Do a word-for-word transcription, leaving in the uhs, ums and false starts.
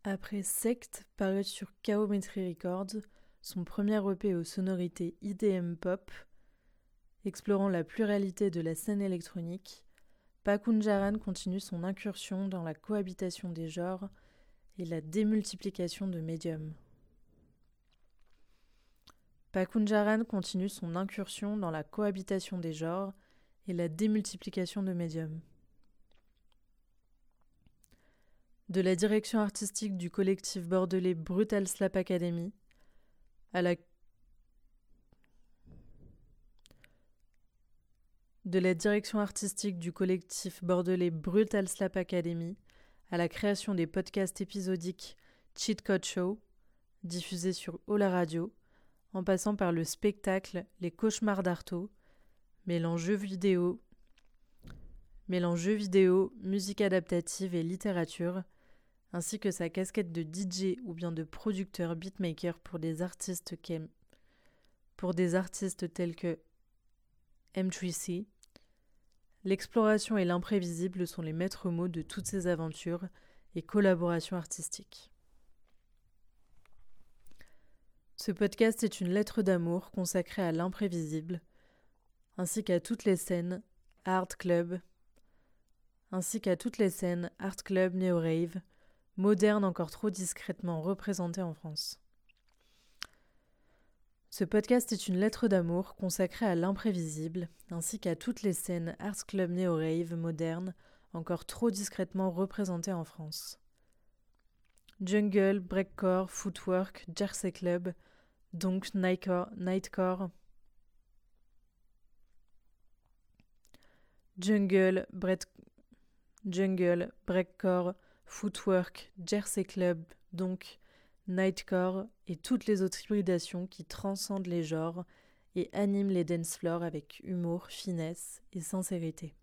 Après Sect, paru sur Chaometry Records, son premier E P aux sonorités I D M pop, explorant la pluralité de la scène électronique, Pakunjaran continue son incursion dans la cohabitation des genres et la démultiplication de médiums. Pakunjaran continue son incursion dans la cohabitation des genres et la démultiplication de médiums. De la direction artistique du collectif bordelais Brutal Slap Academy à la de la direction artistique du collectif bordelais Brutal Slap Academy à la création des podcasts épisodiques Cheat Code Show, diffusés sur Ola Radio, en passant par le spectacle Les Cauchemars d'Artaud, mêlant jeux vidéo, mêlant jeux vidéo, musique adaptative et littérature, ainsi que sa casquette de D J ou bien de producteur beatmaker pour des artistes qu'aime, pour des artistes tels que M trois C. L'exploration et l'imprévisible sont les maîtres mots de toutes ces aventures et collaborations artistiques. Ce podcast est une lettre d'amour consacrée à l'imprévisible, ainsi qu'à toutes les scènes Art Club, ainsi qu'à toutes les scènes Art Club Neo-Rave, modernes encore trop discrètement représentées en France. Ce podcast est une lettre d'amour consacrée à l'imprévisible, ainsi qu'à toutes les scènes Art Club Neo-Rave modernes encore trop discrètement représentées en France. Jungle, Breakcore, Footwork, Jersey Club, donc Nightcore, Nightcore. Jungle, Brett, Jungle, Breakcore, Footwork, Jersey Club, donc Nightcore et toutes les autres hybridations qui transcendent les genres et animent les dance floors avec humour, finesse et sincérité.